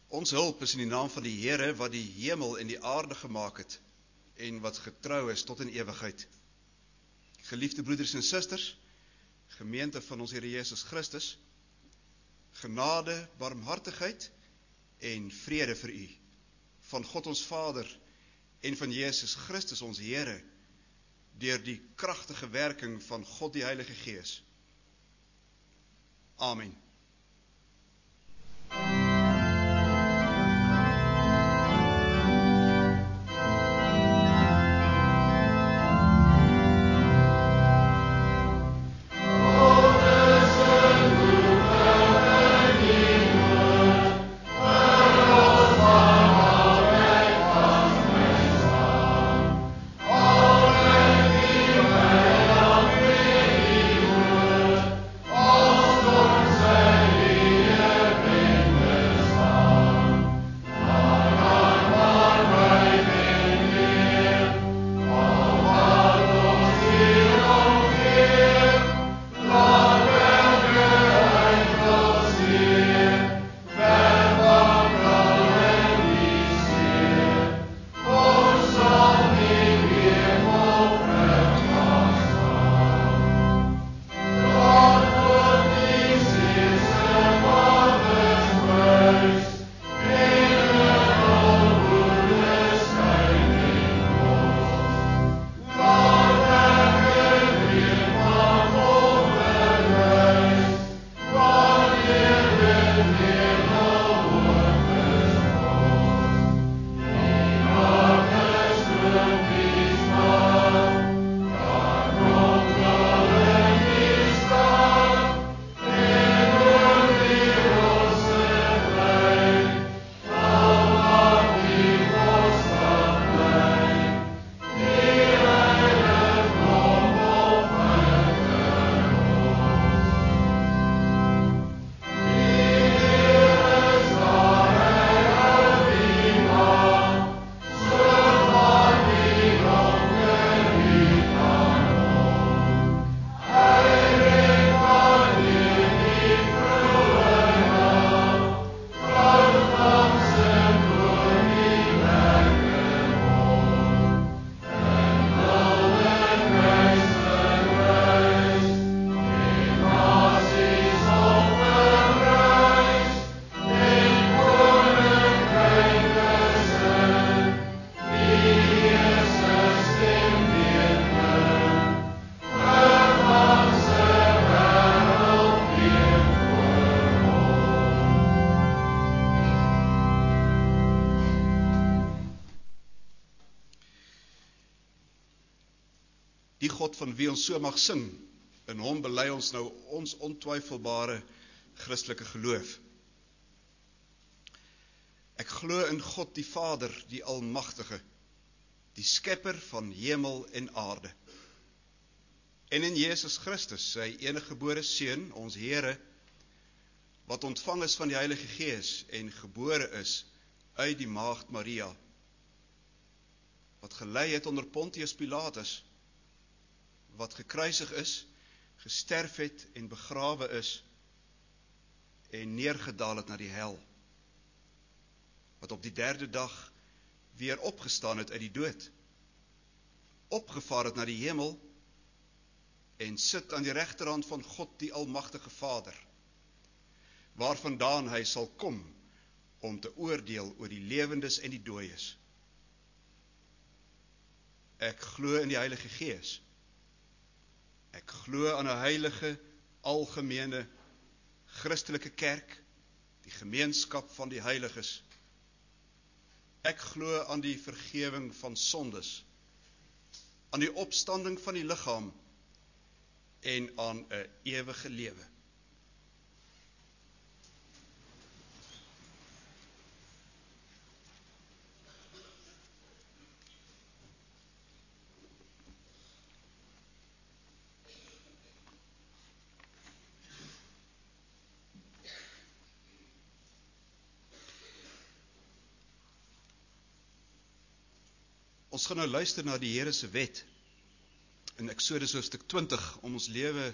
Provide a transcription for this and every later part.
Ons hulp is in die naam van die Here wat die hemel en die aarde gemaak het en wat getrou is tot in ewigheid. Geliefde broeders en susters, gemeente van ons Here Jesus Christus, genade, barmhartigheid en vrede vir u, van God ons Vader en van Jesus Christus ons Here, deur die kragtige werking van God die Heilige Gees. Amen. Die God van wie ons so mag sing, in hom bely ons nou ons ontwyfelbare Christelike geloof. Ek glo in God die Vader, die Almagtige, die skepper van hemel en aarde. En in Jesus Christus, sy eniggebore Seun, ons Here, wat ontvang is van die Heilige Gees en gebore is uit die maagd Maria, wat gelei het onder Pontius Pilatus, wat gekruisig is, gesterf het en begrawe is en neergedaal het na die hel, wat op die 3de dag weer opgestaan het uit die dood, opgevaar het na die hemel en sit aan die regterhand van God die Almagtige Vader, waarvandaan hy sal kom om te oordeel oor die lewendes en die dooies. Ek glo in die Heilige Gees. Ek glo aan 'n heilige, algemene, Christelike kerk, die gemeenskap van die heiliges. Ek glo aan die vergewing van sondes, aan die opstanding van die liggaam en aan 'n ewige lewe. Ons gaan nou luister na die Here se wet in Eksodus hoofstuk 20 om ons lewe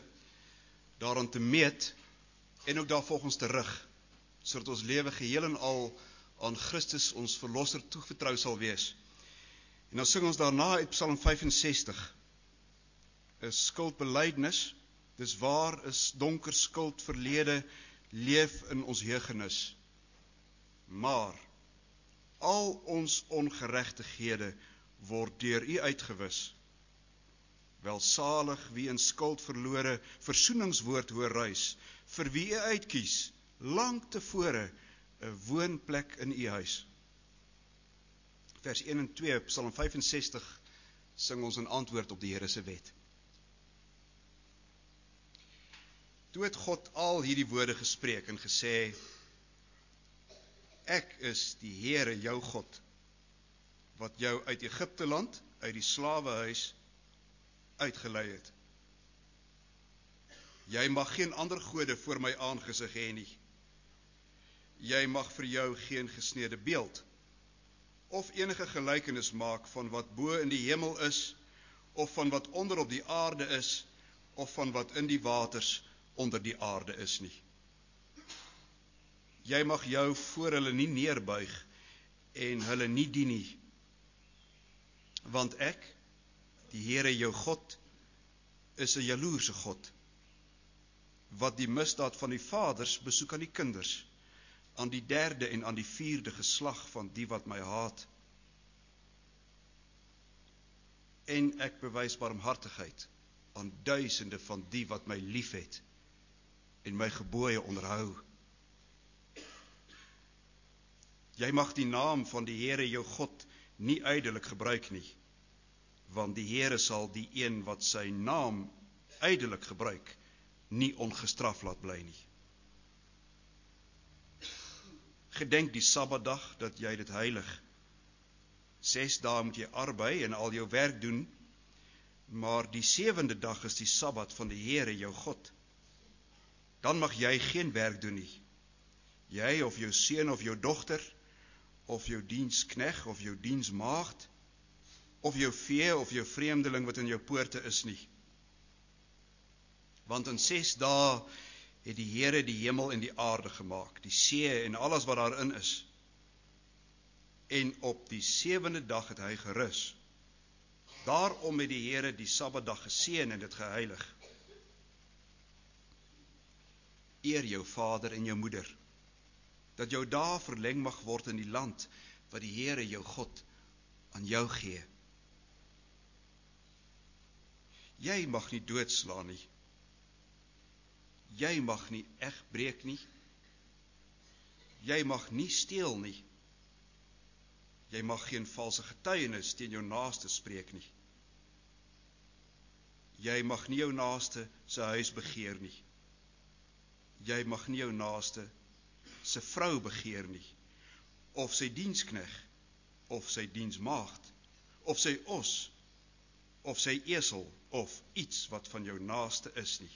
daaraan te meet en ook daarvolgens te rig, sodat ons lewe geheel en al aan Christus ons verlosser toevertrou sal wees. En dan sing ons daarna uit Psalm 65, 'n skuldbelydenis. Dis waar is donker skuld verlede leef in ons heugenis. Maar al ons ongeregtighede word deur U uitgewis. Welsalig wie in skuld verlore versoeningswoord hoor ruis, vir wie U uitkies, lank tevore 'n woonplek in U huis. Vers 1 en 2, Psalm 65, sing ons in antwoord op die Here se wet. Toe het God al hierdie woorde gespreek en gesê, ek is die Here jou God, wat jou uit Egipte land, uit die slawehuis uitgelei het. Jy mag geen ander gode voor my aangesig hê nie. Jy mag vir jou geen gesneede beeld, of enige gelykenis maak van wat bo in die hemel is, of van wat onder op die aarde is, of van wat in die waters onder die aarde is nie. Jy mag jou voor hulle nie neerbuig en hulle nie dien nie, want ek, die Here jou God, is 'n jaloerse God, wat die misdaad van die vaders besoek aan die kinders, aan die 3de en aan die 4de geslag van die wat my haat. En ek bewys barmhartigheid aan duisende van die wat my liefhet en my gebooie onderhou. Jy mag die naam van die Here jou God nie ydelik gebruik nie, want die Here sal die een wat sy naam ydelik gebruik, nie ongestraf laat bly nie. Gedenk die Sabbatdag dat jy dit heilig. 6 dae moet jy arbei en al jou werk doen, maar die 7de dag is die Sabbat van die Here jou God. Dan mag jy geen werk doen nie. Jy of jou seun of jou dogter, of jou dienskneg of jou diensmaagd, of jou vee of jou vreemdeling wat in jou poorte is nie. Want in 6 dae het die Here die hemel en die aarde gemaak, die see en alles wat daarin is. En op die 7de dag het hy gerus. Daarom het die Here die Sabbatdag geseën en dit geheilig. Eer jou vader en jou moeder, dat jou dae verleng mag word in die land wat die Here jou God aan jou gee. Jy mag nie doodslaan nie. Jy mag nie egbreek nie. Jy mag nie steel nie. Jy mag geen valse getuienis teen jou naaste spreek nie. Jy mag nie jou naaste se huis begeer nie. Jy mag nie jou naaste se vrou begeer nie, of sy dienskneg, of sy diensmaagd, of sy os, of sy esel, of iets wat van jou naaste is nie.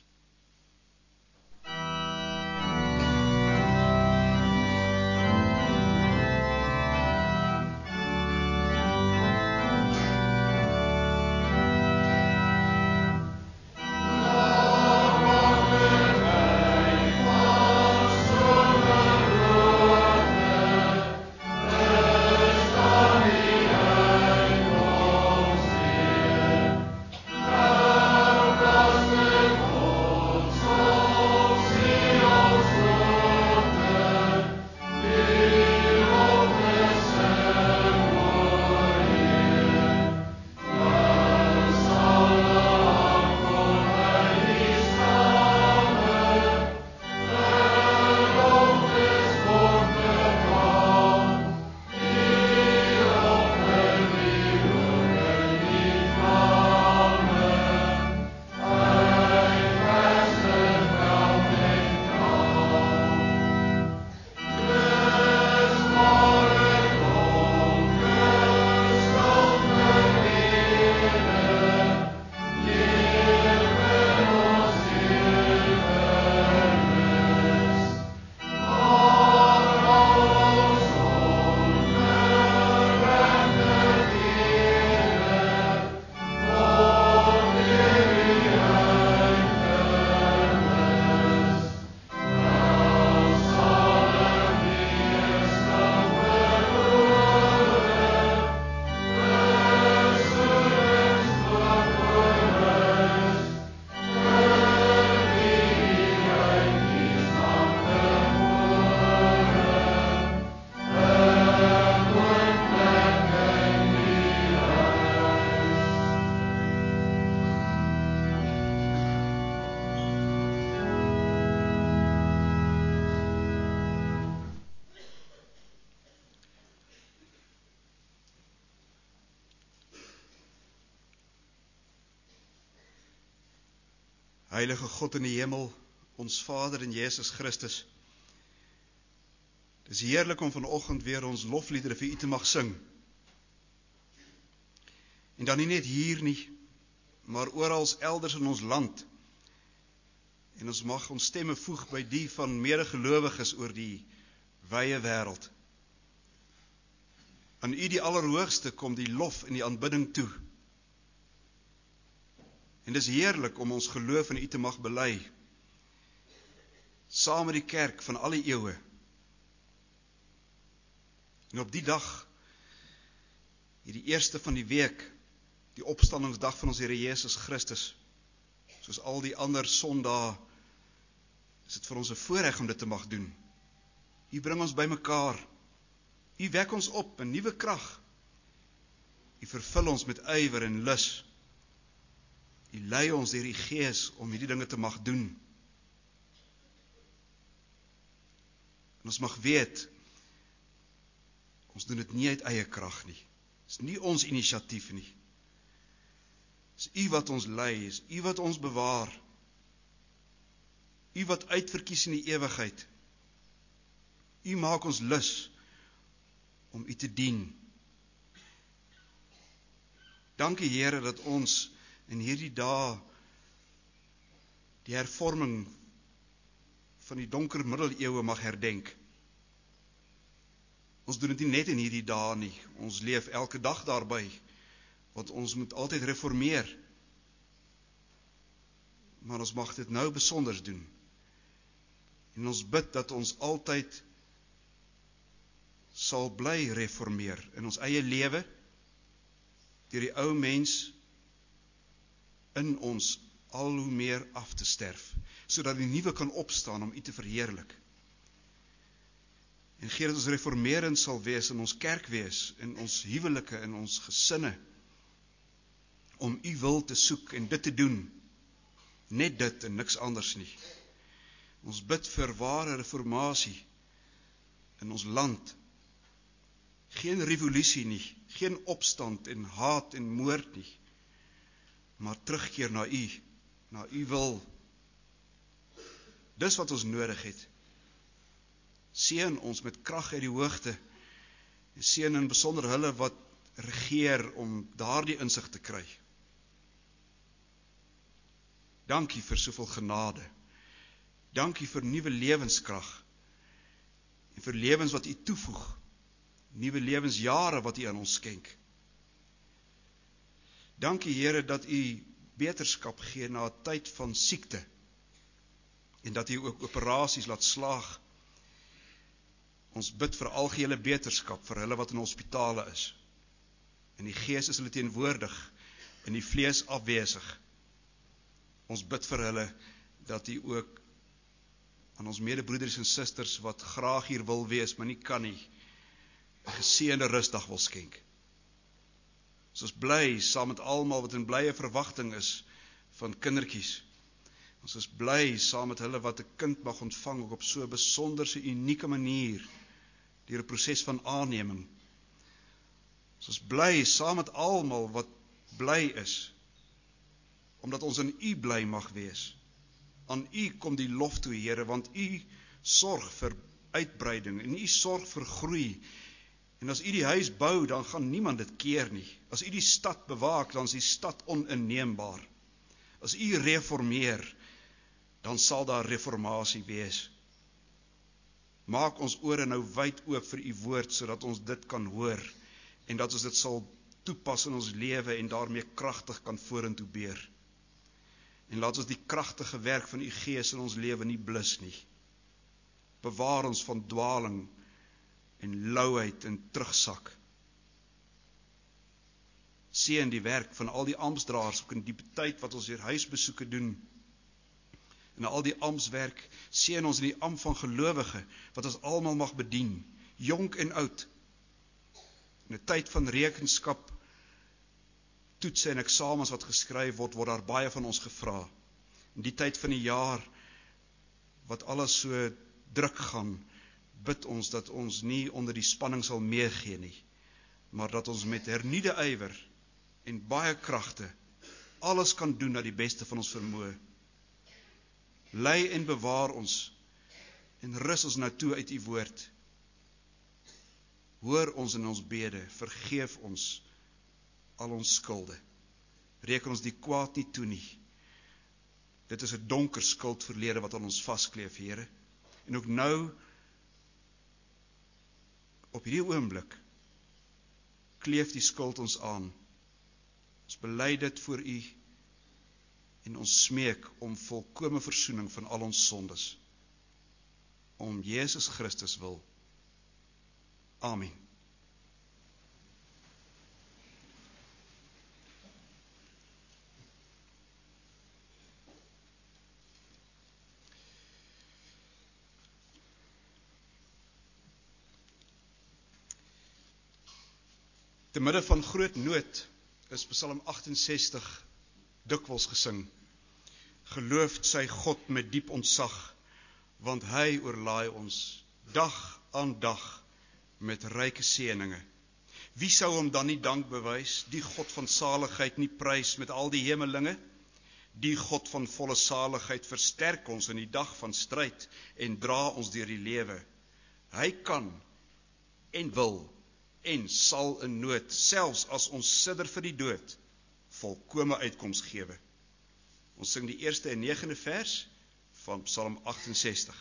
Heilige God in die hemel, ons Vader in Jesus Christus. Het is heerlik om vanoggend weer ons lofliedere vir U te mag sing. En dan nie net hier nie, maar oral elders in ons land. En ons mag ons stemme voeg by die van medegelowiges oor die wye wêreld. Aan U die Allerhoogste kom die lof en die aanbidding toe. En dis heerlik om ons geloof in U te mag bely, saam met die kerk van alle eeue. En op die dag, hierdie eerste van die week, die opstandingsdag van ons Here Jesus Christus, soos al die ander Sondae, is dit vir ons 'n voorreg om dit te mag doen. U bring ons bymekaar. U wek ons op in nuwe krag. U vervul ons met ywer en lus. U lei ons deur die Gees om hierdie dinge te mag doen. En ons mag weet, ons doen dit nie uit eie krag nie. Dit is nie ons inisiatief nie. Dit is U wat ons lei, is U wat ons bewaar. U wat uitverkies in die ewigheid. U maak ons lus om U te dien. Dankie Here dat ons in hierdie dae die hervorming van die donker middeleeue mag herdenk. Ons doen dit nie net in hierdie dae nie, ons leef elke dag daarby, want ons moet altyd reformeer. Maar ons mag dit nou besonders doen. En ons bid dat ons altyd sal bly reformeer in ons eie lewe, deur die ou mens in ons al hoe meer af te sterf, sodat die nuwe kan opstaan om U te verheerlik. En gee dat ons reformerend sal wees in ons kerk wees, in ons huwelike, in ons gesinne, om U wil te soek en dit te doen, net dit en niks anders nie. Ons bid vir ware reformatie in ons land. Geen revolusie nie, geen opstand en haat en moord nie, maar terugkeer na U wil. Dis wat ons nodig het. Seën ons met krag uit die hoogte, en seën in besonder hulle wat regeer om daardie insig te kry. Dankie vir soveel genade. Dankie vir nuwe lewenskrag en vir lewens wat U toevoeg, nuwe lewensjare wat U aan ons skenk. Dankie Here dat U beterskap gee na 'n tyd van siekte en dat U ook operasies laat slaag. Ons bid vir algehele beterskap vir hulle wat in hospitale is. In die Gees is hulle teenwoordig, in die vlees afwesig. Ons bid vir hulle dat U ook aan ons medebroeders en susters wat graag hier wil wees, maar nie kan nie, 'n geseënde rusdag wil skenk. Ons is bly saam met almal wat in blye verwagting is van kindertjies. Ons is bly saam met hulle wat 'n kind mag ontvang ook op so 'n besonderse, unieke manier deur 'n proses van aanneming. Ons is bly saam met almal wat bly is omdat ons in U bly mag wees. Aan U kom die lof toe, Here, want U sorg vir uitbreiding en U sorg vir groei. En as U die huis bou, dan gaan niemand dit keer nie. As U die stad bewaak, dan is die stad oninneembaar. As U reformeer, dan sal daar reformatie wees. Maak ons ore nou wyd oop vir U woord, sodat ons dit kan hoor, en dat ons dit sal toepas in ons lewe en daarmee kragtig kan vorentoe beer. En laat ons die kragtige werk van U Gees in ons lewe nie blus nie. Bewaar ons van dwaling en louheid en terugsak. Seën die werk van al die amptdraers ook in die tyd wat ons hier huisbesoeke doen. En al die amptswerk, seën ons in die ampt van gelowige wat ons almal mag bedien, jonk en oud. In 'n tyd van rekenskap, toetse en eksamens wat geskryf word daar baie van ons gevra. In die tyd van die jaar wat alles so druk gaan, bid ons dat ons nie onder die spanning sal meegee nie, maar dat ons met hernieude ywer en baie kragte alles kan doen na die beste van ons vermoë. Lei en bewaar ons en rus ons nou toe uit U woord. Hoor ons in ons bede, vergeef ons al ons skulde. Reken ons die kwaad nie toe nie. Dit is 'n donker skuldverlede wat aan ons vaskleef, Here. En ook nou, op hierdie oomblik, kleef die skuld ons aan. Ons bely dit voor U en ons smeek om volkome versoening van al ons sondes. Om Jesus Christus wil. Amen. Te midde van groot nood is Psalm 68 dikwels gesing. Geloofd sy God met diep ontzag, want hy oorlaai ons dag aan dag met ryke seëninge. Wie sou hom dan nie dank bewys, die God van saligheid nie prys met al die hemelinge? Die God van volle saligheid versterk ons in die dag van stryd en dra ons deur die lewe. Hy kan en wil en sal in nood, selfs as ons sidder vir die dood, volkome uitkoms gewe. Ons sing die eerste en 9de vers van Psalm 68.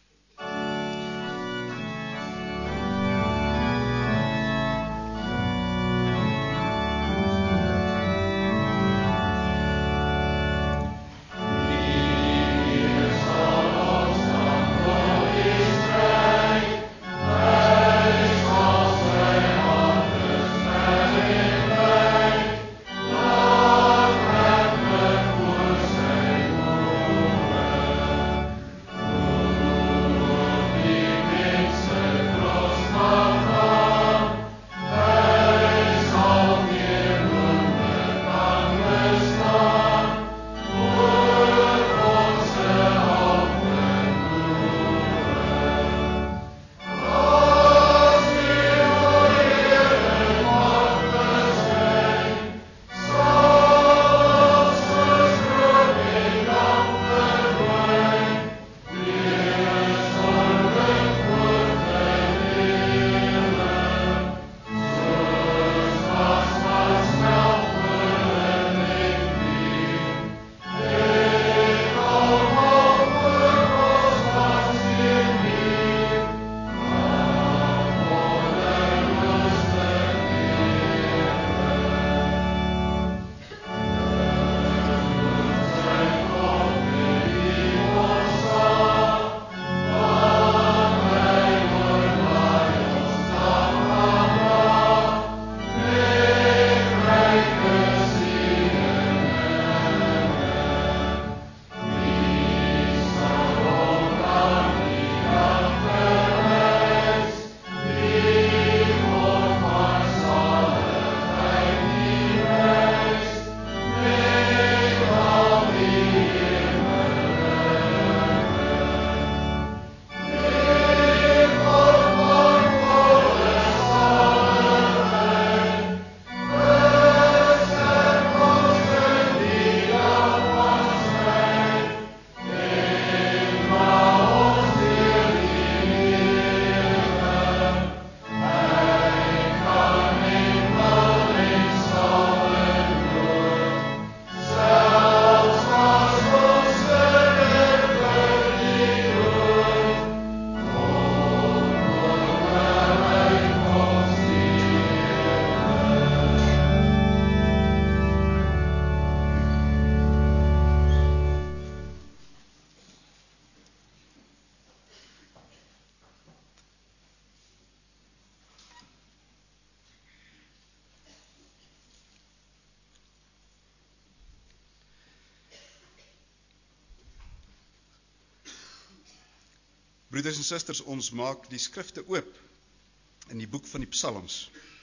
Broeders en susters, ons maak die skrifte oop in die boek van die Psalms.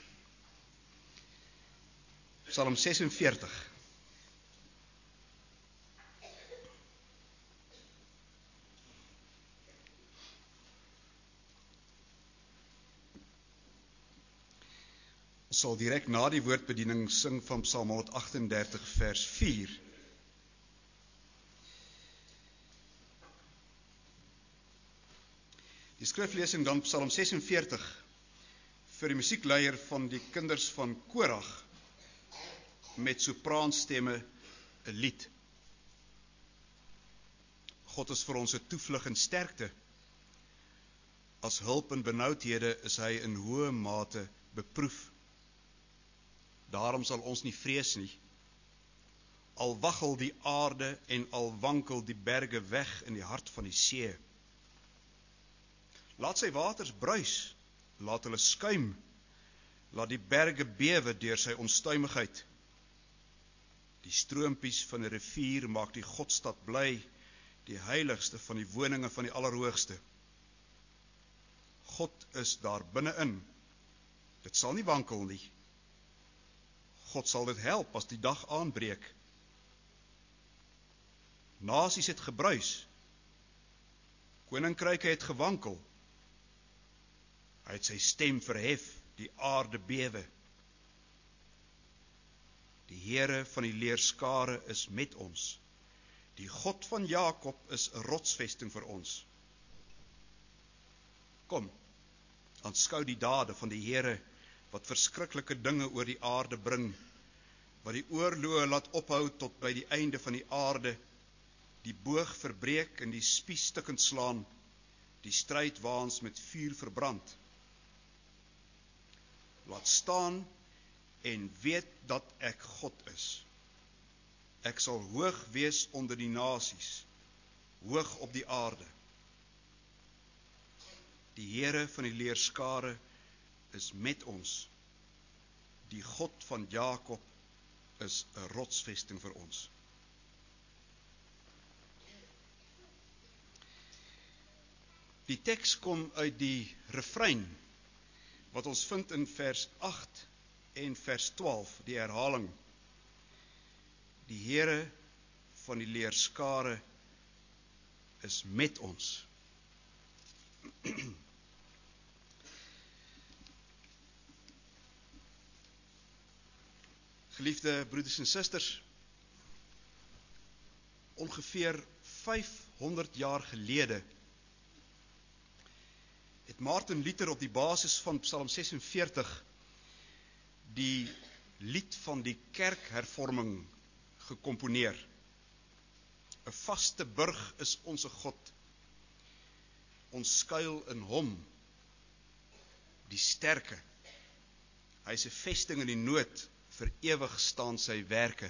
Psalm 46. Ons sal direk na die woordbediening sing van Psalm 138 vers 4. Die skriflesing dan Psalm 46 vir die musiekleier van die kinders van Korag met sopraanstemme 'n lied. God is vir ons 'n toevlug en sterkte. As hulp in benoudhede is hy in hoë mate beproef. Daarom sal ons nie vrees nie. Al waggel die aarde en al wankel die berge weg in die hart van die see. Laat sy waters bruis, laat hulle skuim, laat die berge bewe deur sy onstuimigheid. Die stroompies van 'n rivier maak die Godstad bly, die heiligste van die woninge van die Allerhoogste. God is daar binne-in. Dit sal nie wankel nie. God sal dit help as die dag aanbreek. Nasies het gebruis. Koninkryke het gewankel. Hy het sy stem verhef, die aarde bewe. Die Here van die leerskare is met ons. Die God van Jakob is 'n rotsvesting vir ons. Kom, aanskou die dade van die Here, wat verskriklike dinge oor die aarde bring, wat die oorloë laat ophou tot by die einde van die aarde, die boog verbreek en die spies stukkend slaan, die strydwaans met vuur verbrand. Laat staan en weet dat ek God is. Ek sal hoog wees onder die nasies, hoog op die aarde. Die Here van die leerskare is met ons. Die God van Jakob is 'n rotsvesting vir ons. Die teks kom uit die refrein wat ons vind in vers 8 en vers 12, die herhaling. Die Here van die leerskare is met ons. Geliefde broeders en susters, ongeveer 500 jaar gelede het Martin Luther op die basis van Psalm 46 die lied van die kerkhervorming gekomponeer. 'n Vaste burg is onse God. Ons skuil in hom, die sterke. Hy is 'n vesting in die nood, vir ewig staan sy werke.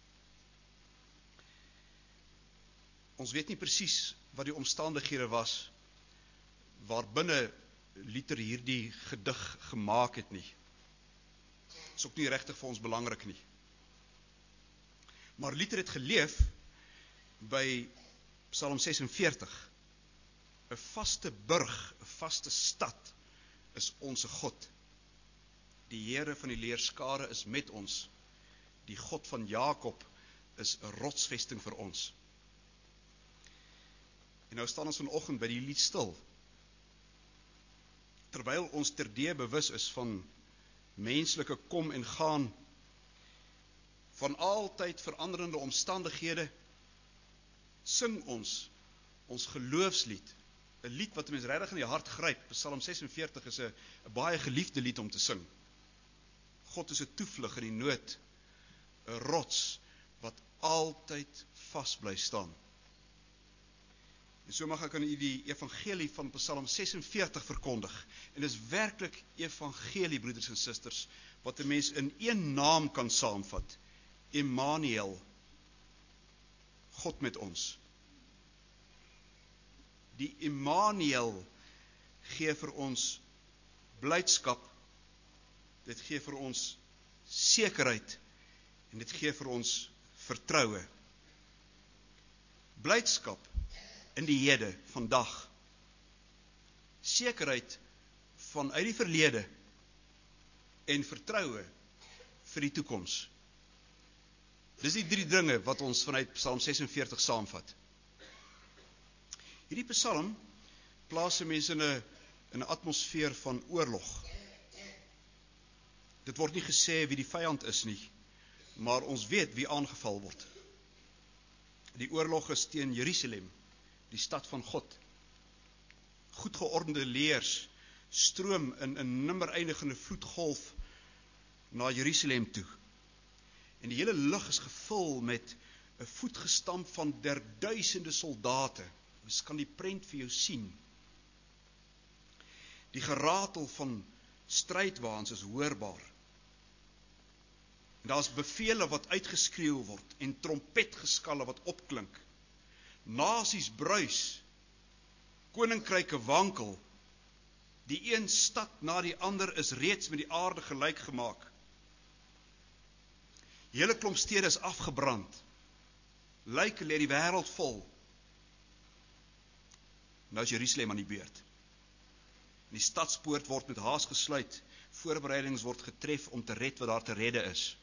Ons weet nie presies wat die omstandighede was waarbinne Luther hierdie gedig gemaak het nie. Is ook nie regtig vir ons belangrik nie. Maar Luther het geleef by Psalm 46. 'n vaste burg, 'n vaste stad is onse God. Die Here van die leerskare is met ons. Die God van Jakob is 'n rotsvesting vir ons. En nou staan ons vanoggend by die lied stil. Terwyl ons terdee bewus is van menslike kom en gaan, van altyd veranderende omstandighede, sing ons geloofslied, 'n lied wat mense regtig in die hart gryp. Psalm 46 is 'n baie geliefde lied om te sing. God is 'n toevlug in die nood, 'n rots wat altyd vas bly staan. En so mag ek aan u die evangelie van Psalm 46 verkondig. En dis werklik evangelie, broeders en susters, wat 'n mens in een naam kan saamvat. Emmanuel, God met ons. Die Emmanuel gee vir ons blydskap, dit gee vir ons sekerheid en dit gee vir ons vertroue. Blydskap in die hede, vandag. Sekerheid vanuit die verlede en vertroue vir die toekoms. Dis die drie dinge wat ons vanuit Psalm 46 saamvat. Hierdie Psalm plaas mense in 'n atmosfeer van oorlog. Dit word nie gesê wie die vyand is nie, maar ons weet wie aangeval word. Die oorlog is teen Jerusalem, die stad van God. goed geordende leers stroom in 'n nimmer eindigende vloedgolf na Jerusalem toe. En die hele lug is gevul met 'n voetgestamp van duisende soldate. Mens kan die prent vir jou sien. Die geratel van strydwaans is hoorbaar. En daar's bevele wat uitgeskreeu word en trompetgeskalle wat opklink. Nasies bruis, koninkryke wankel. Die een stad na die ander is reeds met die aarde gelyk gemaak. Die hele klomp stede is afgebrand. Lyke lê die wêreld vol. Nou is Jerusalem aan die beurt. Die stadspoort word met haas gesluit. Voorbereidings word getref om te red wat daar te redde is.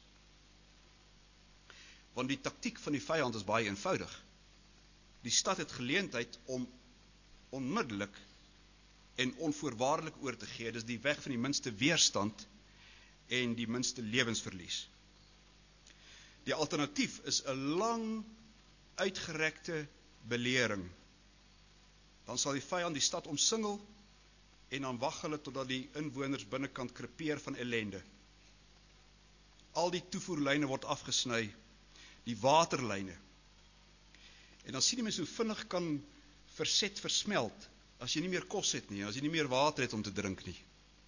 Want die taktiek van die vyand is baie eenvoudig. Die stad het geleentheid om onmiddellik en onvoorwaardelik oor te gee. Dis die weg van die minste weerstand en die minste lewensverlies. Die alternatief is 'n lang uitgerekte belering. Dan sal die vyand die stad omsingel en dan wag hulle totdat die inwoners binnekant krepeer van ellende. Al die toevoerlyne word afgesny, die waterlyne. En dan sien die mens hoe vinnig kan verset versmelt, as jy nie meer kos het nie, as jy nie meer water het om te drink nie.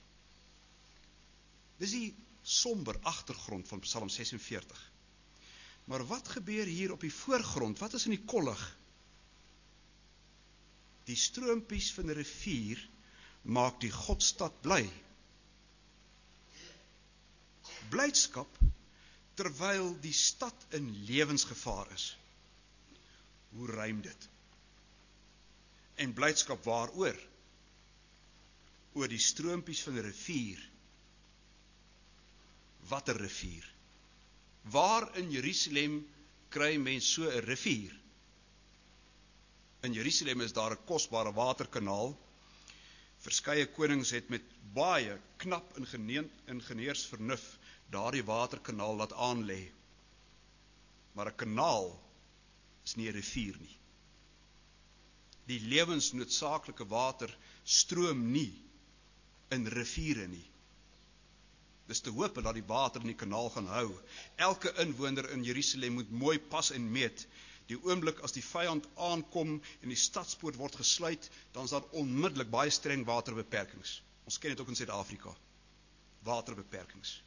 Dis die somber agtergrond van Psalm 46. Maar wat gebeur hier op die voorgrond? Wat is in die kollig? Die stroompies van die rivier maak die Godstad bly. Blydskap terwyl die stad in lewensgevaar is. Hoe rym dit? En blydskap waaroor? Oor die stroompies van die rivier. Watter rivier? Waar in Jerusalem kry mens so 'n rivier? In Jerusalem is daar 'n kosbare waterkanaal. Verskeie konings het met baie knap ingenieursvernuf daardie waterkanaal laat aanlê. Maar 'n kanaal is nie 'n rivier nie. Die lewensnoodsaaklike water stroom nie in riviere nie. Dis te hoop dat die water in die kanaal gaan hou. Elke inwoner in Jerusalem moet mooi pas en meet. Die oomblik as die vyand aankom en die stadspoort word gesluit, dan is daar onmiddellik baie streng waterbeperkings. Ons ken dit ook in Suid-Afrika. Waterbeperkings.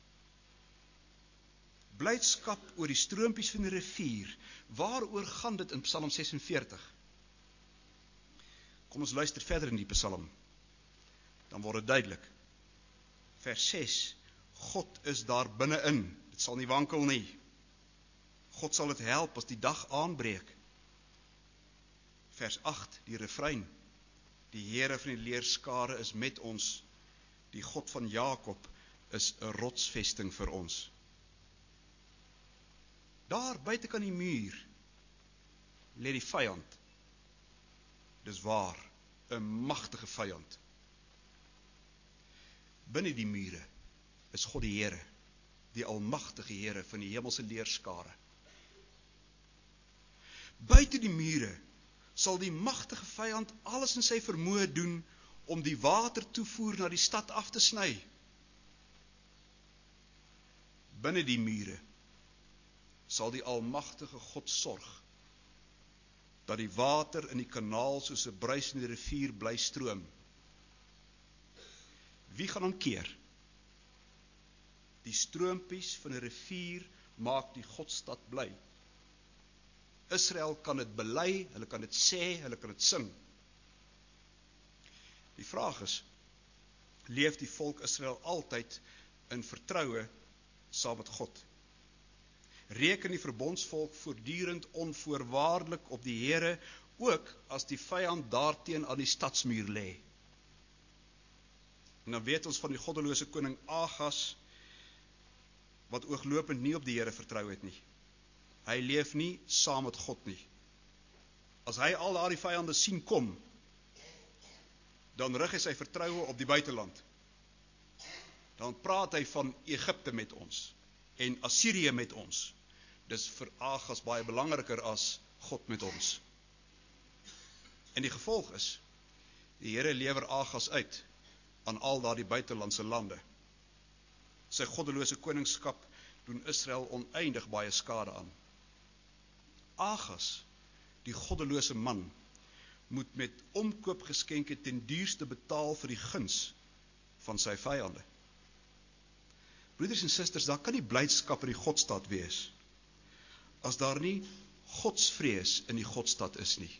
Blydskap oor die stroompies van die rivier. Waaroor gaan dit in Psalm 46? Kom ons luister verder in die Psalm. Dan word dit duidelik. Vers 6. God is daar binne-in. Dit sal nie wankel nie. God sal dit help as die dag aanbreek. Vers 8, die refrein. Die Here van die leerskare is met ons. Die God van Jakob is 'n rotsvesting vir ons. Daar buite kan die muur lê die vyand. Dis waar, 'n magtige vyand. Binne die mure is God die Here, die almagtige Here van die hemelse leerskare. Buite die mure sal die magtige vyand alles in sy vermoë doen om die watertoevoer na die stad af te sny. Binne die mure sal die almagtige God sorg dat die water in die kanaal soos 'n bruisende rivier bly stroom. Wie gaan hom keer? Die stroompies van 'n rivier maak die Godstad bly. Israel kan dit bely, hulle kan dit sê, hulle kan dit sing. Die vraag is, leef die volk Israel altyd in vertroue saam met God? Reken die verbondsvolk voortdurend onvoorwaardelik op die Here, ook as die vyand daarteen aan die stadsmuur lê? En dan weet ons van die goddelose koning Agas, wat ooglopend nie op die Here vertrou het nie. Hy leef nie saam met God nie. As hy al daardie vyande sien kom, dan rig hy sy vertroue op die buiteland. Dan praat hy van Egipte met ons en Assirië met ons. Dis vir Agas baie belangriker as God met ons. En die gevolg is, Die Here lewer Agas uit aan al daardie buitelandse lande. Sy goddelose koningskap doen Israel oneindig baie skade aan. Agas, die goddelose man, moet met omkoopgeskenke ten duurste betaal vir die guns van sy vyande. Broeders en susters, daar kan nie blydskap in die Godstad wees as daar nie godsvrees in die Godstad is nie.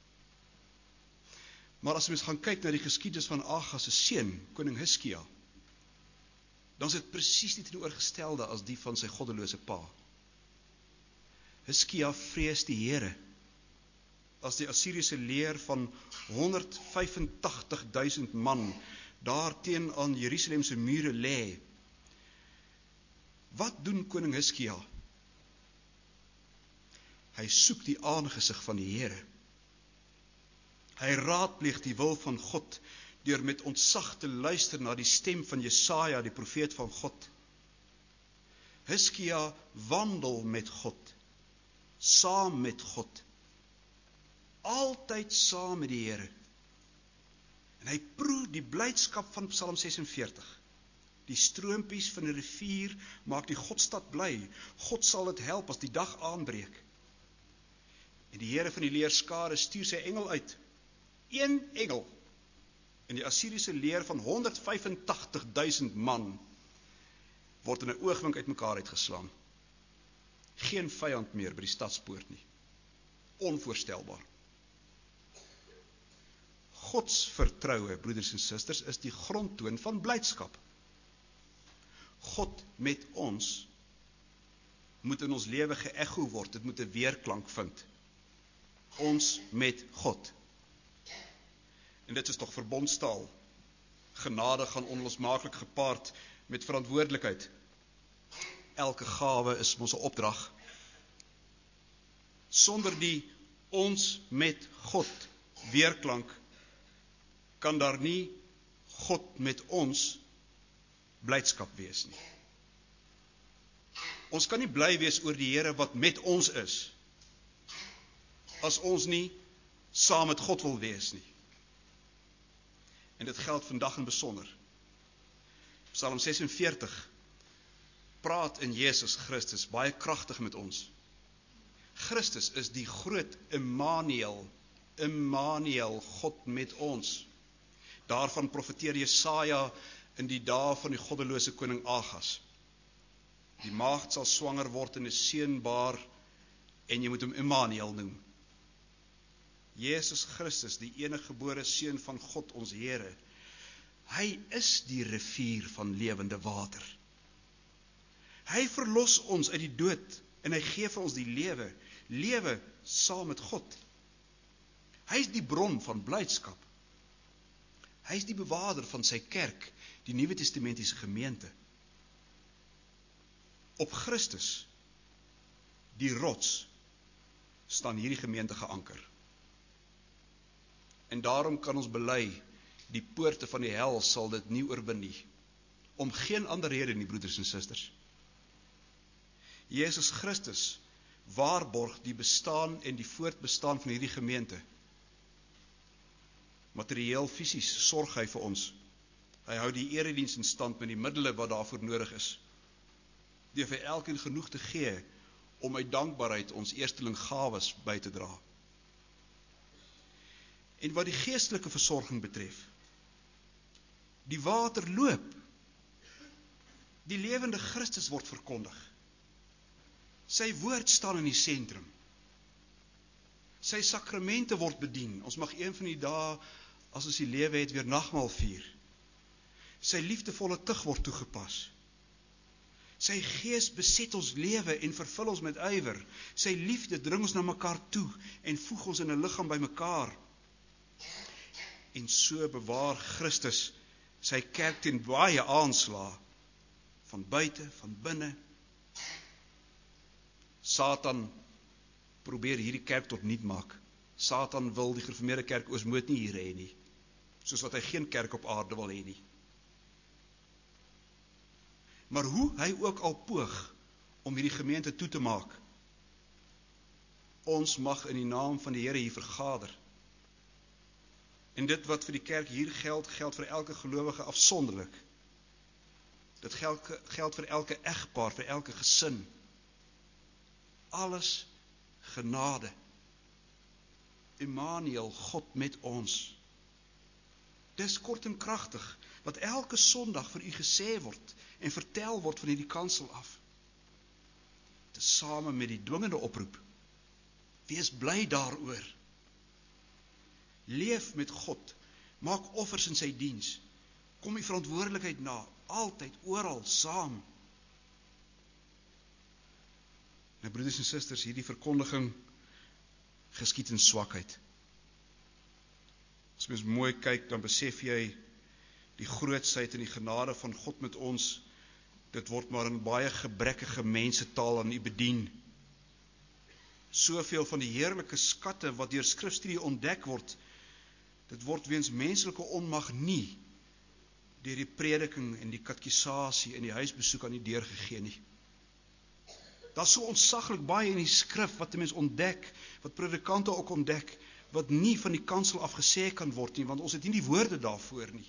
Maar as mens gaan kyk na die geskiedenis van Agas se seun, koning Hiskia, dan is dit presies die teenoorgestelde as die van sy goddelose pa. Hiskia vrees die Here. As die Assiriese leer van 185.000 man daar teen aan Jerusalem se mure lê, wat doen koning Hiskia? Hy soek die aangesig van die Here. Hy raadpleeg die wil van God deur met ontzag te luister na die stem van Jesaja, die profeet van God. Hiskia wandel met God, saam met God, altyd saam met die Here. En hy proe die blydskap van Psalm 46. Die stroompies van die rivier maak die Godstad bly. God sal dit help as die dag aanbreek. En die Here van die leerskare stuur sy engel uit. Een engel. En die Assiriese leer van 185.000 man word in 'n oogwink uitmekaar uitgeslaan. Geen vyand meer by die stadspoort nie. Onvoorstelbaar. Gods vertroue, broeders en susters, is die grondtoon van blydskap. God met ons moet in ons lewe geëcho word, dit moet 'n weerklank vind. Ons met God. En dit is tog verbondstaal. Genade gaan onlosmaaklik gepaard met verantwoordelikheid. Elke gawe is mos 'n opdrag. Sonder die ons met God weerklank kan daar nie God met ons blydskap wees nie. Ons kan nie bly wees oor die Here wat met ons is, as ons nie saam met God wil wees nie. En dit geld vandag in besonder. Psalm 46 praat in Jesus Christus baie kragtig met ons. Christus is die groot Immanuel, God met ons. Daarvan profeteer Jesaja in die dae van die goddelose koning Agas. Die maagd sal swanger word en 'n seun baar, en jy moet hom Immanuel noem. Jesus Christus, die enige gebore seun van God, ons Here, hy is die rivier van lewende water. Hy verlos ons uit die dood en hy gee vir ons die lewe saam met God. Hy is die bron van blydskap. Hy is die bewaarder van sy kerk, die Nuwe Testamentiese gemeente. Op Christus, die rots, staan hierdie gemeente geanker. En daarom kan ons bely, die poorte van die hel sal dit nie oorwin nie. Om geen ander rede nie, broeders en susters. Jesus Christus waarborg die bestaan en die voortbestaan van hierdie gemeente. Materieel, fisies sorg hy vir ons. Hy hou die erediens in stand met die middele wat daarvoor nodig is. Deur vir elkeen genoeg te gee om uit dankbaarheid ons eersteling gawes by te dra. En wat die geestelike versorging betref, die water loop. Die lewende Christus word verkondig. Sy woord staan in die sentrum. Sy sakramente word bedien. Ons mag een van die dae, as ons die lewe het, weer nagmaal vier. Sy liefdevolle tug word toegepas. Sy gees beset ons lewe en vervul ons met ywer. Sy liefde dring ons na mekaar toe en voeg ons in 'n liggaam by mekaar. En so bewaar Christus sy kerk teen baie aanslae, van buite, van binne. Satan probeer hierdie kerk tot niet maak. Satan wil die gereformeerde kerk Oosmoed nie hier hê nie, soos wat hy geen kerk op aarde wil hê nie. Maar hoe hy ook al poog om hierdie gemeente toe te maak, ons mag in die naam van die Here hier vergader. En dit wat vir die kerk hier geld, geld vir elke gelowige afsonderlik. Dit geld vir elke egpaar, vir elke gesin. Alles genade. Immanuel, God met ons. Dis kort en kragtig wat elke Sondag vir u gesê word en vertel word van hierdie kansel af. Tesame met die dwingende oproep. Wees bly daaroor. Leef met God. Maak offers in sy diens. Kom die verantwoordelikheid na. Altyd, oral, saam. Nou broeders en susters, hierdie verkondiging geskied in swakheid. As mens mooi kyk, dan besef jy die grootsheid en die genade van God met ons. Dit word maar in baie gebrekkige mensetaal aan u bedien. Soveel van die heerlike skatte wat deur skrifstudie ontdek word, dit word weens menslike onmag nie deur die prediking en die katkisasie en die huisbesoek aan die deur gegee nie. Daar's so ontsaglik baie in die skrif wat 'n mens ontdek, wat predikante ook ontdek, wat nie van die kansel af gesê kan word nie, want ons het nie die woorde daarvoor nie.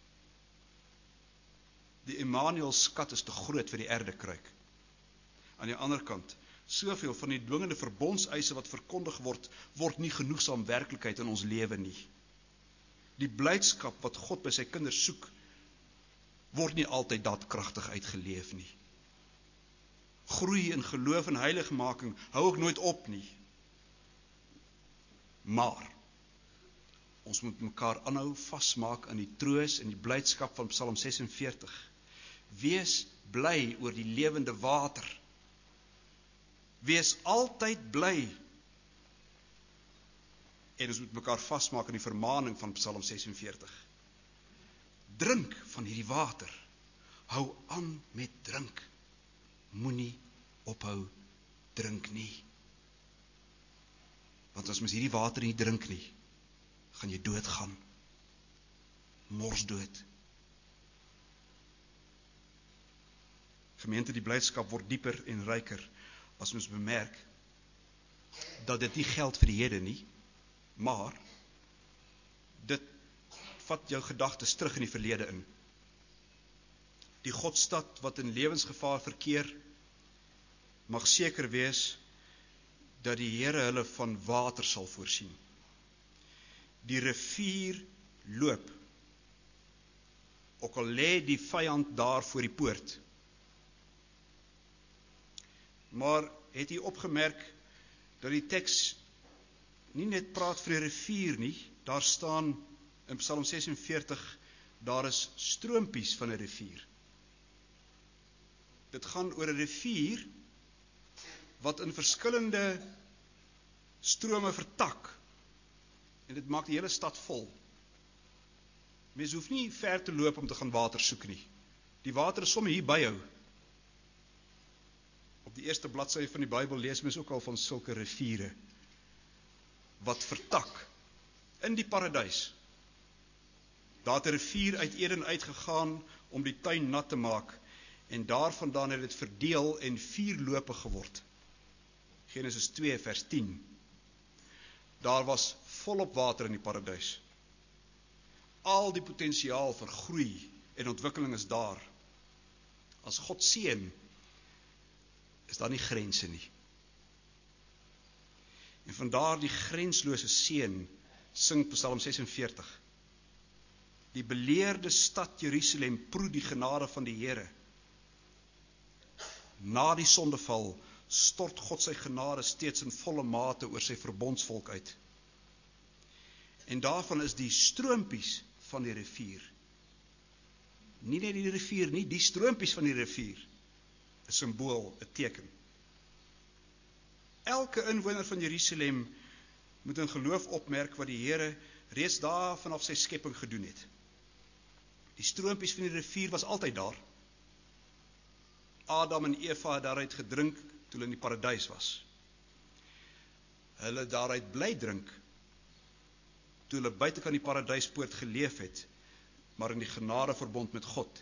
Die Immanuel skat is te groot vir die erdekruik. Aan die ander kant, soveel van die dwingende verbondseise wat verkondig word, word nie genoegsaam werklikheid in ons lewe nie. Die blydskap wat God by sy kinders soek, word nie altyd daadkragtig uitgeleef nie. Groei in geloof en heiligmaking hou ook nooit op nie. Maar ons moet mekaar aanhou vasmaak aan die troos en die blydskap van Psalm 46. Wees bly oor die lewende water. Wees altyd bly. En ons moet mekaar vasmaak aan die vermaning van Psalm 46. Drink van hierdie water. Hou aan met drink. Moenie ophou drink nie. Want as mens hierdie water nie drink nie, gaan jy doodgaan. Morsdood. Gemeente, die blydskap word dieper en ryker as ons bemerk dat dit nie geld vir die hede nie, maar dit vat jou gedagtes terug in die verlede in. Die Godstad wat in lewensgevaar verkeer, mag seker wees dat die Here hulle van water sal voorsien. Die rivier loop, ook al lê die vyand daar voor die poort. Maar het u opgemerk dat die teks nie net praat vir die rivier nie, daar staan in Psalm 46, daar is stroompies van 'n rivier. Dit gaan oor 'n rivier wat in verskillende strome vertak, en dit maak die hele stad vol. Mens hoef nie ver te loop om te gaan water soek nie. Die water is sommer hier by jou. Op die eerste bladsy van die Bybel lees mens ook al van sulke riviere wat vertak in die paradys. Daar het 'n rivier uit Eden uitgegaan om die tuin nat te maak, en daarvandaan het dit verdeel en 4 lope geword. Genesis 2 vers 10. Daar was volop water in die paradys. Al die potensiaal vir groei en ontwikkeling is daar. As God seën, is daar nie grense nie. En vandaar die grenslose seën, sing Psalm 46. Die beleerde stad Jerusalem proe die genade van die Here. Na die sondeval stort God sy genade steeds in volle mate oor sy verbondsvolk uit. En daarvan is die stroompies van die rivier. Nie net die rivier nie, die stroompies van die rivier. 'n Simbool, 'n teken. Elke inwoner van Jerusalem moet in geloof opmerk wat die Here reeds daar vanaf sy skepping gedoen het. Die stroompies van die rivier was altyd daar. Adam en Eva het daaruit gedrink toe hulle in die paradys was. Hulle daaruit bly drink toe hulle buitekant die paradyspoort geleef het, maar in die genadeverbond met God.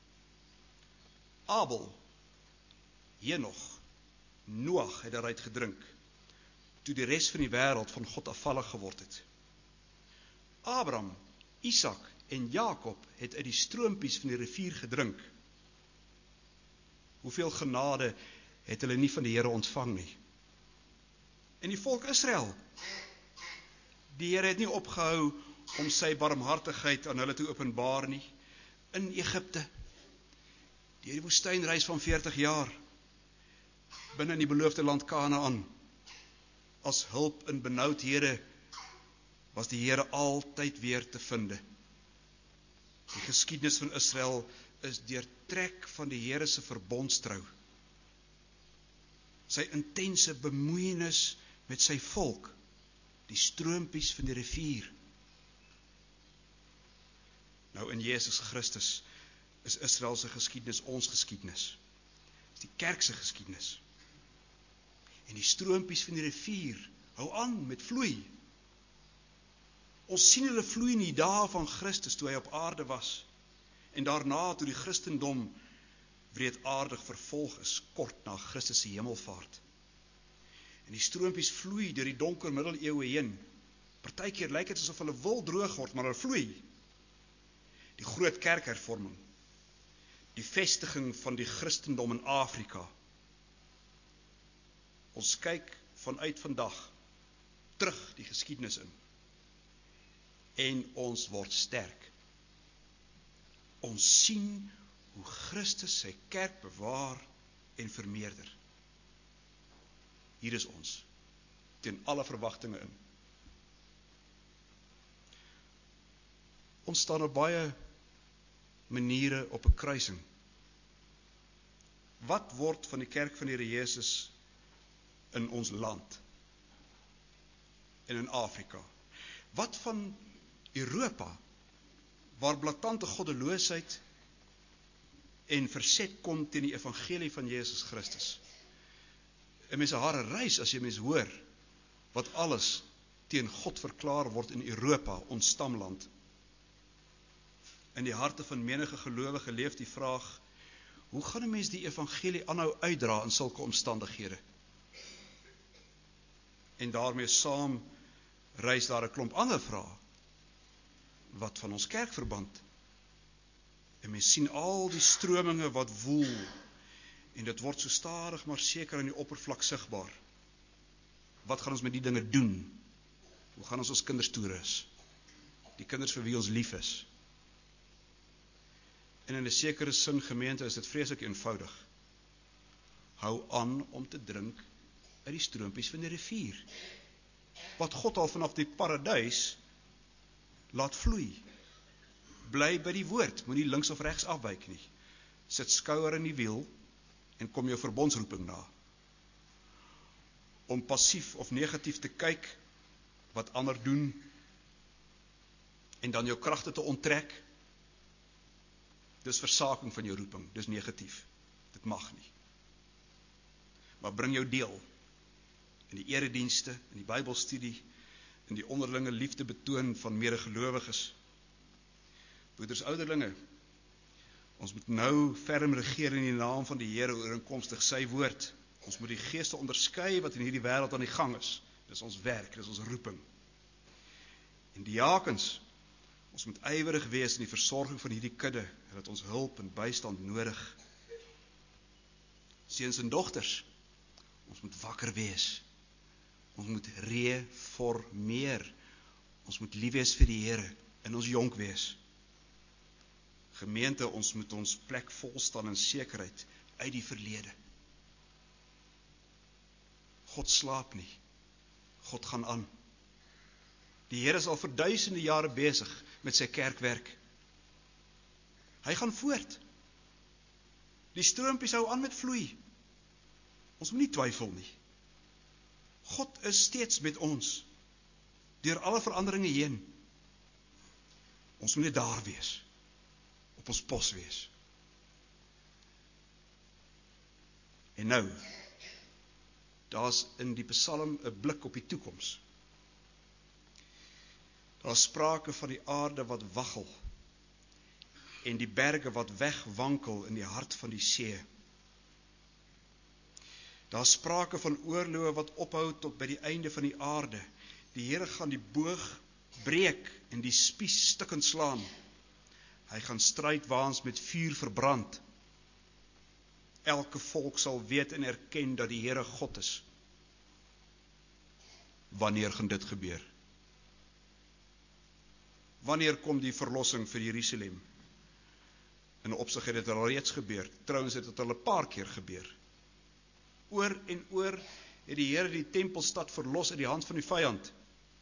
Abel, Henog, Noag het daaruit gedrink toe die res van die wêreld van God afvallig geword het. Abraham, Isak en Jakob het uit die stroompies van die rivier gedrink. Hoeveel genade het hulle nie van die Here ontvang nie. En die volk Israel, die Here het nie opgehou om sy barmhartigheid aan hulle te openbaar nie. In Egipte, deur die woestynreis van 40 jaar, binne in die beloofde land Kanaan, as hulp in benoudhede, was die Here altyd weer te vinde. Die geskiedenis van Israel is deurtrek van die Here se verbondstrou. Sy intense bemoeienis met sy volk, die stroompies van die rivier. Nou in Jesus Christus is Israel se geskiedenis ons geskiedenis. Is die kerk se geskiedenis. En die stroompies van die rivier hou aan met vloei. Ons sien hulle vloei in die dae van Christus toe hy op aarde was. En daarna toe die Christendom wreedaardig vervolg is, kort na Christus se hemelvaart. En die stroompies vloei deur die donker middeleeue heen. Partykeer lyk dit asof hulle wil droog word, maar hulle vloei. Die groot kerkhervorming, die vestiging van die Christendom in Afrika. Ons kyk vanuit vandag terug die geskiedenis in. En ons word sterk. Ons sien hoe Christus sy kerk bewaar en vermeerder. Hier is ons, teen alle verwagtinge in. Ons staan op baie maniere op 'n kruising. Wat word van die kerk van die Here Jesus in ons land en in Afrika? Wat van Europa, waar blaatante goddeloosheid en verzet kom teen die evangelie van Jesus Christus? 'n Mens se hare rys as jy mens hoor wat alles teen God verklaar word in Europa, ons stamland. In die harte van menige gelowige leef die vraag: hoe gaan 'n mens die evangelie aanhou uitdra in sulke omstandighede? En daarmee saam reis daar 'n klomp ander vrae. Wat van ons kerkverband? En mens sien al die strominge wat woel, en dit word so stadig maar seker aan die oppervlak sigbaar. Wat gaan ons met die dinge doen? Hoe gaan ons kinders toerus? Die kinders vir wie ons lief is. En in 'n sekere sin, gemeente, is dit vreeslik eenvoudig. Hou aan om te drink uit die stroompies van die rivier. Wat God al vanaf die paradys laat vloei. Bly by die woord, moenie links of regs afwyk nie. Sit skouer in die wiel en kom jou verbondsroeping na. Om passief of negatief te kyk wat ander doen en dan jou kragte te onttrek, dis versaking van jou roeping, dis negatief. Dit mag nie. Maar bring jou deel in die eredienste, in die Bybelstudie, in die onderlinge liefde betoon van medegelowiges. Broeders, ouderlinge, ons moet nou ferm regeer in die naam van die Here ooreenkomstig sy woord. Ons moet die geeste onderskei wat in hierdie wêreld aan die gang is. Dis ons werk, dis ons roeping. En diakens, ons moet ywerig wees in die versorging van hierdie kudde. Hulle het ons hulp en bystand nodig. Seuns en dogters, ons moet wakker wees. Ons moet reformeer. Ons moet lief wees vir die Here en ons jonk wees. Gemeente, ons moet ons plek volstaan in sekerheid uit die verlede. God slaap nie. God gaan aan. Die Here is al vir duisende jare besig met sy kerkwerk. Hy gaan voort. Die stroompies hou aan met vloei. Ons moet nie twyfel nie. God is steeds met ons, deur alle veranderinge heen. Ons moet net daar wees, op ons pos wees. En nou, daar's in die Psalm 'n blik op die toekoms. Daar's sprake van die aarde wat waggel, en die berge wat wegwankel in die hart van die see. Daar is sprake van oorloë wat ophou tot by die einde van die aarde. Die Here gaan die boog breek en die spies stukkend slaan. Hy gaan strydwaans met vuur verbrand. Elke volk sal weet en erken dat die Here God is. Wanneer gaan dit gebeur? Wanneer kom die verlossing vir Jerusalem? In opsig het dit al reeds gebeur. Trouwens het dit al 'n paar keer gebeur. Oor en oor het die Here die tempelstad verlos uit die hand van die vyand.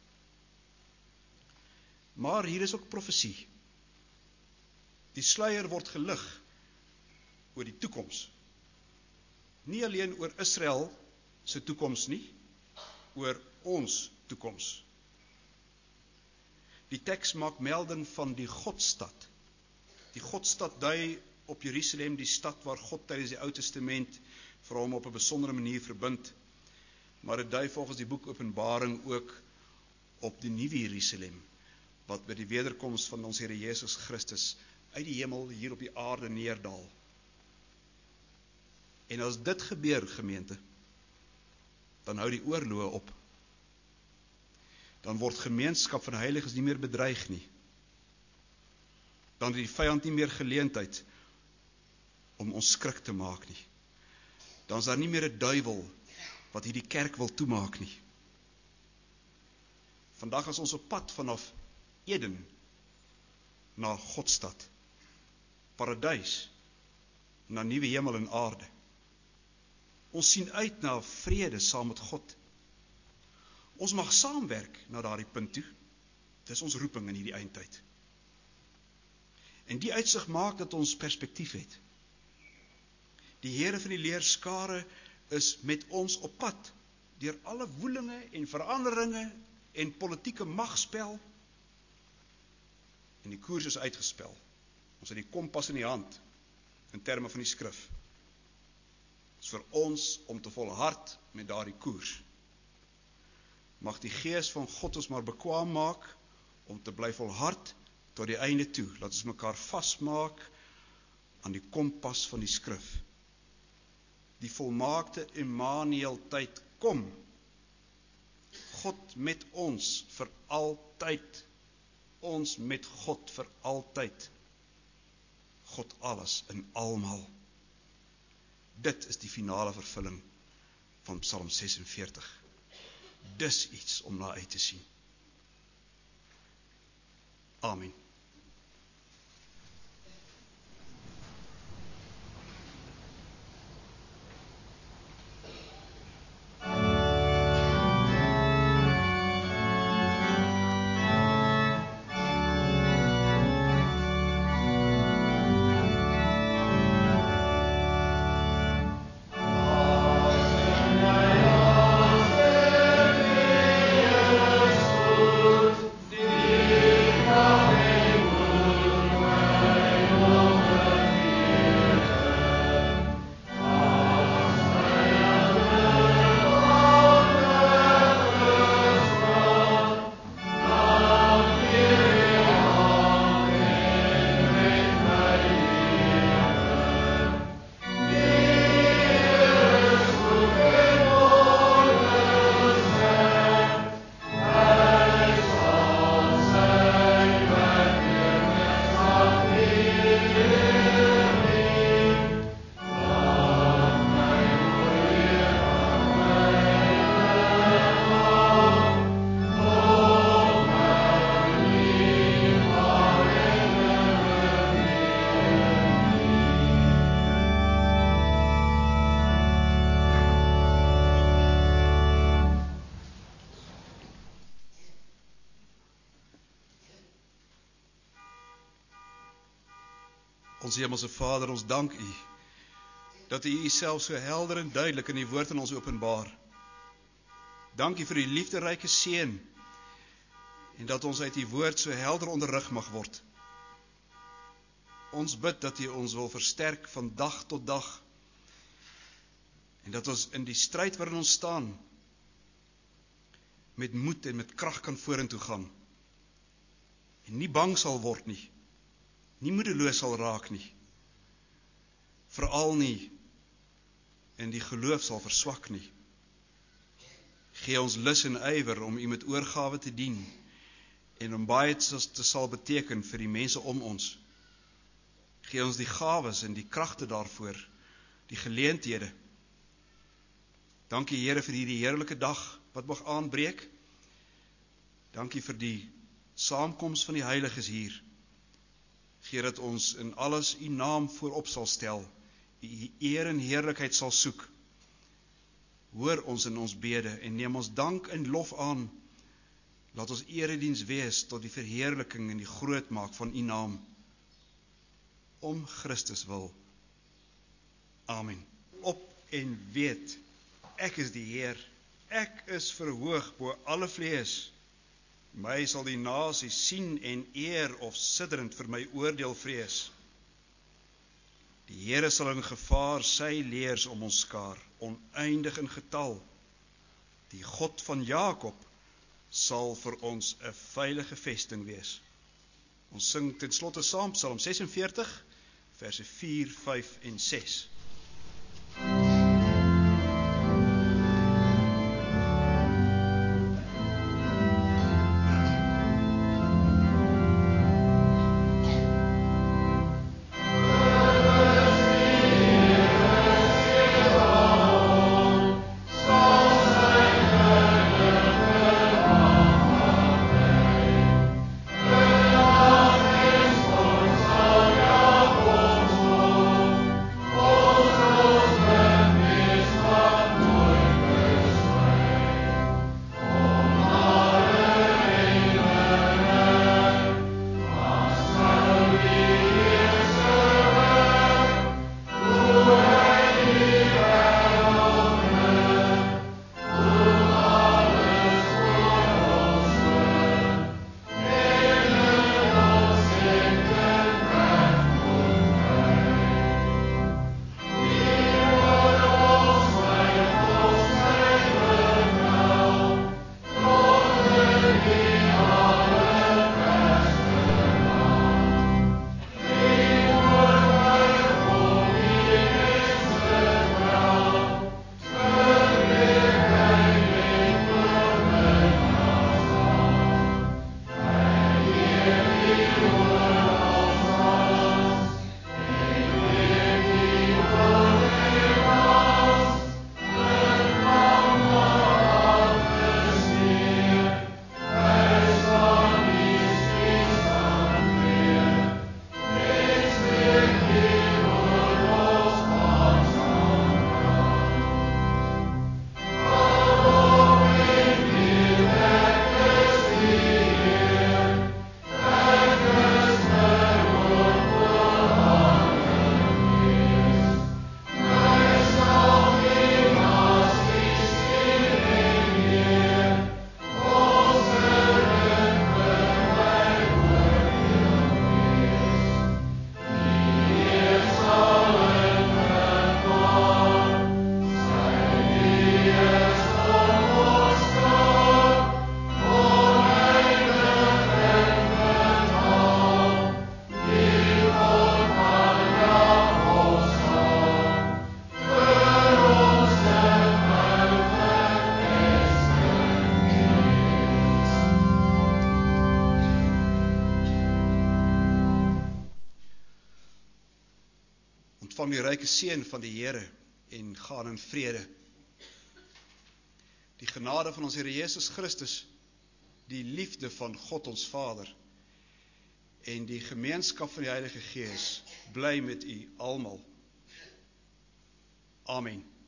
Maar hier is ook profesie. Die sluier word gelig oor die toekoms. Nie alleen oor Israel se toekoms nie, oor ons toekoms. Die teks maak melding van die Godstad. Die Godstad dui op Jerusalem, die stad waar God tydens die Ou Testament vir hom op 'n besondere manier verbind. Maar dit dui volgens die boek Openbaring ook op die nuwe Jerusalem, wat by die wederkoms van ons Here Jesus Christus uit die hemel hier op die aarde neerdal. En as dit gebeur, gemeente, dan hou die oorloë op. Dan word gemeenskap van heiliges nie meer bedreig nie. Dan het die vyand nie meer geleentheid om ons skrik te maak nie. Dan is daar nie meer 'n duiwel wat hierdie kerk wil toemaak nie. Vandag is ons op pad vanaf Eden na Godstad, paradys, na nuwe hemel en aarde. Ons sien uit na vrede saam met God. Ons mag saamwerk na daardie punt toe. Dis ons roeping in hierdie eindtyd. En die uitsig maak dat ons perspektief het. Die Here van die leerskare is met ons op pad, deur alle woelinge en veranderinge en politieke magspel. En die koers is uitgespel. Ons het die kompas in die hand, in terme van die skrif. Dit is vir ons om te volhard met daardie koers. Mag die Gees van God ons maar bekwaam maak om te bly volhard tot die einde toe. Laat ons mekaar vasmaak aan die kompas van die skrif. Die volmaakte Immanuel tyd kom. God met ons vir altyd. Ons met God vir altyd. God alles in almal. Dit is die finale vervulling van Psalm 46. Dis iets om na uit te sien. Amen. Ons Hemelse Vader, ons dank U, dat U Uself so helder en duidelik in die woord aan ons openbaar. Dankie vir die liefderyke seën, en dat ons uit die woord so helder onderrig mag word. Ons bid dat U ons wil versterk van dag tot dag, en dat ons in die stryd waarin ons staan, met moed en met krag kan vorentoe gaan, en nie bang sal word nie, nie moedeloos sal raak nie, veral nie, en die geloof sal verswak nie. Gee ons lus en ywer om U met oorgawe te dien, en om baie te sal beteken vir die mense om ons. Gee ons die gawes en die kragte daarvoor, die geleenthede. Dankie Here vir hierdie heerlike dag wat mag aanbreek. Dankie vir die saamkoms van die heiliges hier. Gee dat ons in alles U naam voorop sal stel, U eer en heerlikheid sal soek. Hoor ons in ons bede en neem ons dank en lof aan. Laat ons erediens wees tot die verheerliking en die grootmaak van U naam. Om Christus wil. Amen. Op en weet, ek is die Heer. Ek is verhoog bo alle vlees. My sal die nasies sien en eer of sidderend vir my oordeel vrees. Die Here sal in gevaar sy leers om ons skaar, oneindig in getal. Die God van Jakob sal vir ons 'n veilige vesting wees. Ons sing ten slotte saam Psalm 46, verse 4, 5 en 6. Ontvang die ryke seën van die Here en gaan in vrede. Die genade van ons Here Jesus Christus, die liefde van God ons Vader en die gemeenskap van die Heilige Gees bly met u almal. Amen.